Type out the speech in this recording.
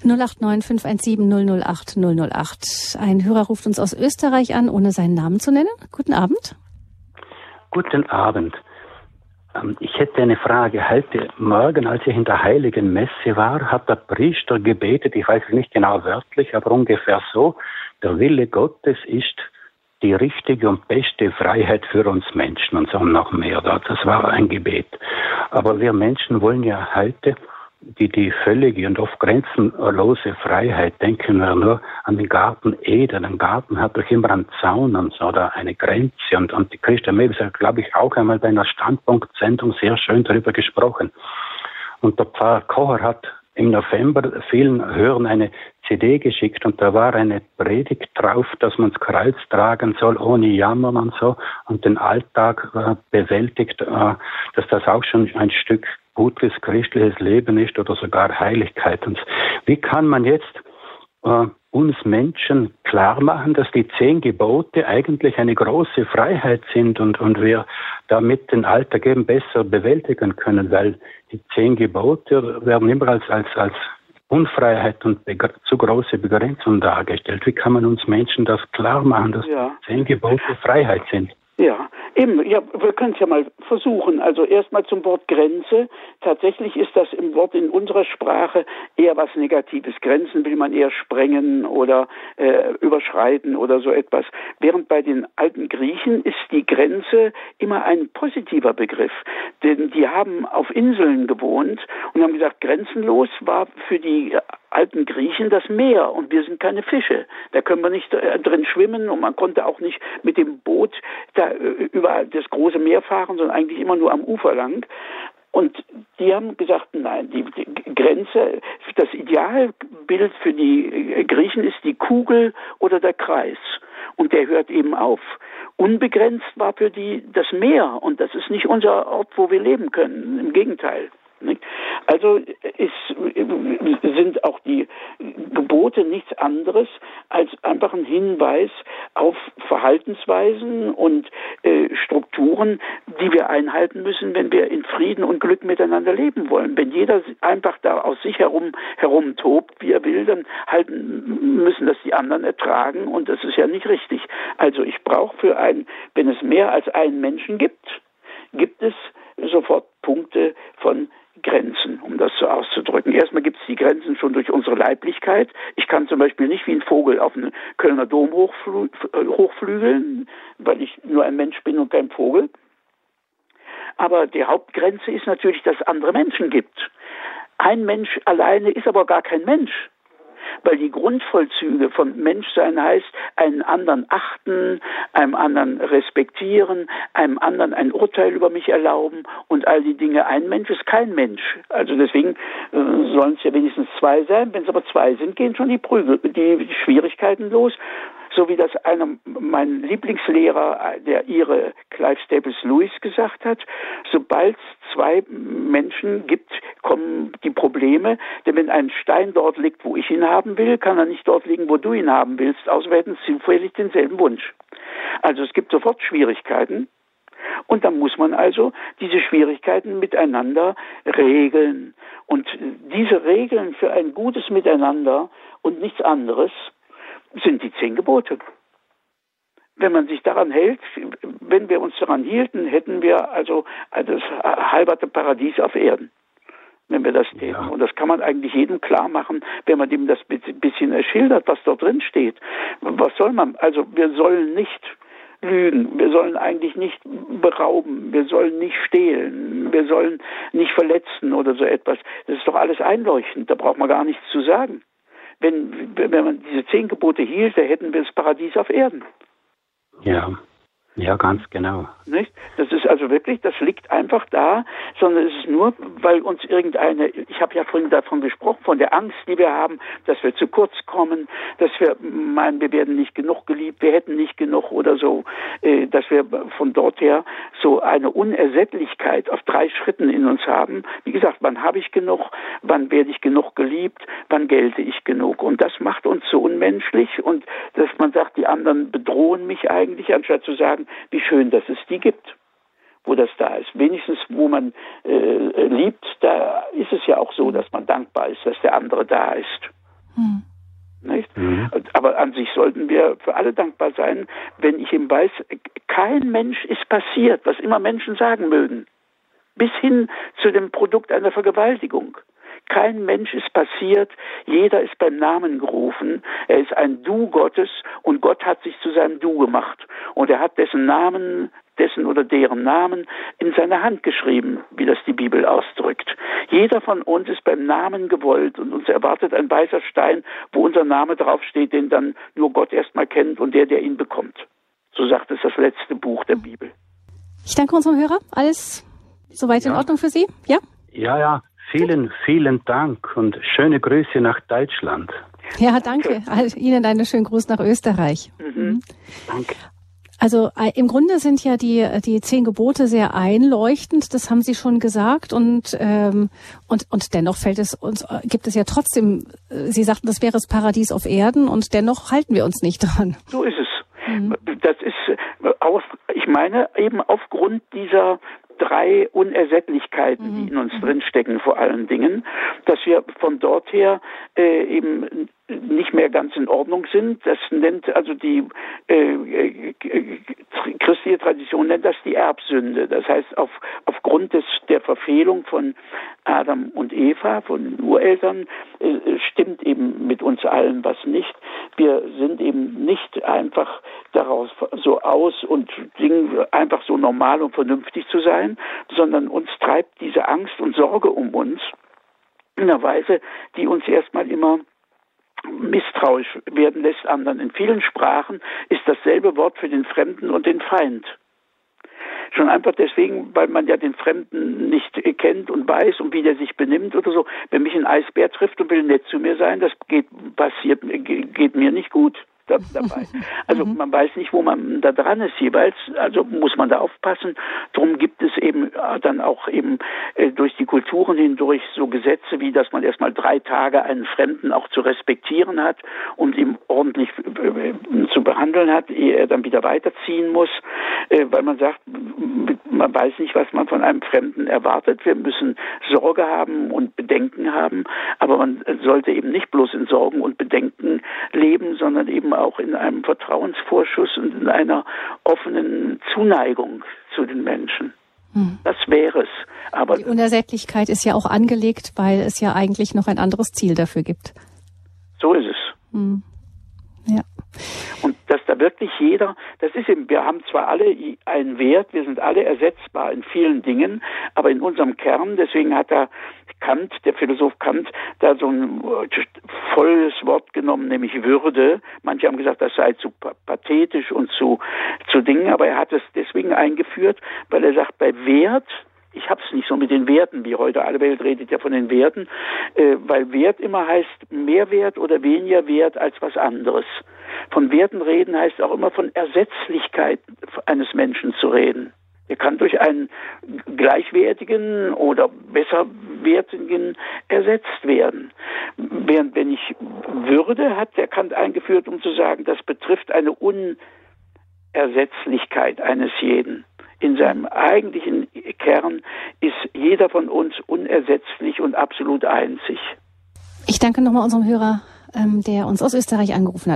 089 517 008 008. Ein Hörer ruft uns aus Österreich an, ohne seinen Namen zu nennen. Guten Abend. Guten Abend. Ich hätte eine Frage. Heute Morgen, als ich in der Heiligen Messe war, hat der Priester gebetet, ich weiß es nicht genau wörtlich, aber ungefähr so: Der Wille Gottes ist die richtige und beste Freiheit für uns Menschen, und so noch mehr. Das war ein Gebet. Aber wir Menschen wollen ja heute die völlige und oft grenzenlose Freiheit. Denken wir nur an den Garten Eden. Ein Garten hat doch immer einen Zaun und so, oder eine Grenze. Und die Christa Mewes hat, glaube ich, auch einmal bei einer Standpunktsendung sehr schön darüber gesprochen. Und der Pfarrer Kocher hat im November vielen Hörern eine CD geschickt, und da war eine Predigt drauf, dass man das Kreuz tragen soll, ohne Jammern und so, und den Alltag bewältigt, dass das auch schon ein Stück gutes christliches Leben ist oder sogar Heiligkeit. Und wie kann man jetzt uns Menschen klar machen, dass die 10 Gebote eigentlich eine große Freiheit sind und wir damit den Alltag eben besser bewältigen können, weil die 10 Gebote werden immer als Unfreiheit und zu große Begrenzung dargestellt. Wie kann man uns Menschen das klar machen, dass 10 Gebote Freiheit sind? Ja, eben. Ja, wir können es ja mal versuchen. Also erstmal zum Wort Grenze. Tatsächlich ist das im Wort in unserer Sprache eher was Negatives. Grenzen will man eher sprengen oder überschreiten oder so etwas. Während bei den alten Griechen ist die Grenze immer ein positiver Begriff. Denn die haben auf Inseln gewohnt und haben gesagt, grenzenlos war für die alten Griechen das Meer, und wir sind keine Fische. Da können wir nicht drin schwimmen, und man konnte auch nicht mit dem Boot da über das große Meer fahren, sondern eigentlich immer nur am Ufer lang. Und die haben gesagt, nein, die Grenze, das Idealbild für die Griechen ist die Kugel oder der Kreis. Und der hört eben auf. Unbegrenzt war für die das Meer, und das ist nicht unser Ort, wo wir leben können. Im Gegenteil. Also sind auch die Gebote nichts anderes als einfach ein Hinweis auf Verhaltensweisen und Strukturen, die wir einhalten müssen, wenn wir in Frieden und Glück miteinander leben wollen. Wenn jeder einfach da aus sich herum tobt, wie er will, dann müssen das die anderen ertragen, und das ist ja nicht richtig. Also ich brauche wenn es mehr als einen Menschen gibt es sofort Punkte von Grenzen, um das so auszudrücken. Erstmal gibt es die Grenzen schon durch unsere Leiblichkeit. Ich kann zum Beispiel nicht wie ein Vogel auf den Kölner Dom hochflügeln, weil ich nur ein Mensch bin und kein Vogel. Aber die Hauptgrenze ist natürlich, dass es andere Menschen gibt. Ein Mensch alleine ist aber gar kein Mensch. Weil die Grundvollzüge von Menschsein heißt, einen anderen achten, einem anderen respektieren, einem anderen ein Urteil über mich erlauben und all die Dinge. Ein Mensch ist kein Mensch. Also deswegen sollen es ja wenigstens 2 sein. Wenn es aber 2 sind, gehen schon die Schwierigkeiten los. So wie das mein Lieblingslehrer, der Ire Clive Staples Lewis, gesagt hat: Sobald es 2 Menschen gibt, kommen die Probleme. Denn wenn ein Stein dort liegt, wo ich ihn haben will, kann er nicht dort liegen, wo du ihn haben willst. Außer wir hätten zufällig denselben Wunsch. Also es gibt sofort Schwierigkeiten. Und dann muss man also diese Schwierigkeiten miteinander regeln. Und diese Regeln für ein gutes Miteinander und nichts anderes sind die 10 Gebote. Wenn man sich daran hält, wenn wir uns daran hielten, hätten wir also das halberte Paradies auf Erden, wenn wir das täten. Ja. Und das kann man eigentlich jedem klar machen, wenn man dem das bisschen erschildert, was dort drin steht. Was soll man? Also wir sollen nicht lügen, wir sollen eigentlich nicht berauben, wir sollen nicht stehlen, wir sollen nicht verletzen oder so etwas. Das ist doch alles einleuchtend, da braucht man gar nichts zu sagen. Wenn man diese 10 Gebote hielt, dann hätten wir das Paradies auf Erden. Ja, ganz genau. Nicht? Das ist also wirklich, das liegt einfach da, sondern es ist nur, weil uns ich habe ja vorhin davon gesprochen, von der Angst, die wir haben, dass wir zu kurz kommen, dass wir meinen, wir werden nicht genug geliebt, wir hätten nicht genug oder so, dass wir von dort her so eine Unersättlichkeit auf 3 Schritten in uns haben. Wie gesagt, wann habe ich genug, wann werde ich genug geliebt, wann gelte ich genug? Und das macht uns so unmenschlich, und dass man sagt, die anderen bedrohen mich eigentlich, anstatt zu sagen, wie schön, dass es die gibt, wo das da ist. Wenigstens, wo man liebt, da ist es ja auch so, dass man dankbar ist, dass der andere da ist. sich sollten wir für alle dankbar sein, wenn ich eben weiß, kein Mensch ist passiert, was immer Menschen sagen mögen. Bis hin zu dem Produkt einer Vergewaltigung. Kein Mensch ist passiert, jeder ist beim Namen gerufen. Er ist ein Du Gottes und Gott hat sich zu seinem Du gemacht. Und er hat dessen Namen, dessen oder deren Namen in seine Hand geschrieben, wie das die Bibel ausdrückt. Jeder von uns ist beim Namen gewollt und uns erwartet ein weißer Stein, wo unser Name draufsteht, den dann nur Gott erstmal kennt und der ihn bekommt. So sagt es das letzte Buch der Bibel. Ich danke unserem Hörer. Alles soweit in Ordnung für Sie? Ja? Ja. Vielen, vielen Dank und schöne Grüße nach Deutschland. Ja, danke. Ihnen einen schönen Gruß nach Österreich. Danke. Also im Grunde sind ja die 10 Gebote sehr einleuchtend, das haben Sie schon gesagt, und dennoch gibt es ja trotzdem, Sie sagten, das wäre das Paradies auf Erden, und dennoch halten wir uns nicht dran. So ist es. Das ist ich meine eben aufgrund dieser 3 Unersättlichkeiten, die in uns drinstecken, vor allen Dingen, dass wir von dort her eben nicht mehr ganz in Ordnung sind. Das nennt also die christliche Tradition nennt das die Erbsünde. Das heißt, aufgrund der Verfehlung von Adam und Eva, von den Ureltern, stimmt eben mit uns allen was nicht. Wir sind eben nicht einfach daraus so aus und Dinge einfach so normal und vernünftig zu sein, sondern uns treibt diese Angst und Sorge um uns in einer Weise, die uns erstmal immer misstrauisch werden lässt anderen. In vielen Sprachen ist dasselbe Wort für den Fremden und den Feind. Schon einfach deswegen, weil man ja den Fremden nicht kennt und weiß und wie der sich benimmt oder so. Wenn mich ein Eisbär trifft und will nett zu mir sein, das geht mir nicht gut dabei. Also man weiß nicht, wo man da dran ist jeweils, also muss man da aufpassen. Darum gibt es eben dann auch eben durch die Kulturen hindurch so Gesetze, wie dass man erstmal 3 Tage einen Fremden auch zu respektieren hat und ihm ordentlich zu behandeln hat, ehe er dann wieder weiterziehen muss, weil man sagt, man weiß nicht, was man von einem Fremden erwartet. Wir müssen Sorge haben und Bedenken haben, aber man sollte eben nicht bloß in Sorgen und Bedenken leben, sondern eben auch in einem Vertrauensvorschuss und in einer offenen Zuneigung zu den Menschen. Das wäre es. Aber die Unersättlichkeit ist ja auch angelegt, weil es ja eigentlich noch ein anderes Ziel dafür gibt. So ist es. Ja. Und dass da wirklich jeder, das ist eben, wir haben zwar alle einen Wert, wir sind alle ersetzbar in vielen Dingen, aber in unserem Kern, deswegen hat da Kant, der Philosoph Kant, da so ein volles Wort genommen, nämlich Würde. Manche haben gesagt, das sei zu pathetisch und zu Dingen, aber er hat es deswegen eingeführt, weil er sagt, bei Wert, ich habe es nicht so mit den Werten, wie heute alle Welt redet ja von den Werten, weil Wert immer heißt mehr Wert oder weniger Wert als was anderes. Von Werten reden heißt auch immer von Ersetzlichkeit eines Menschen zu reden. Er kann durch einen gleichwertigen oder besserwertigen ersetzt werden. Während wenn ich Würde hat der Kant eingeführt, um zu sagen, das betrifft eine Unersetzlichkeit eines jeden. In seinem eigentlichen Kern ist jeder von uns unersetzlich und absolut einzig. Ich danke nochmal unserem Hörer, der uns aus Österreich angerufen hat.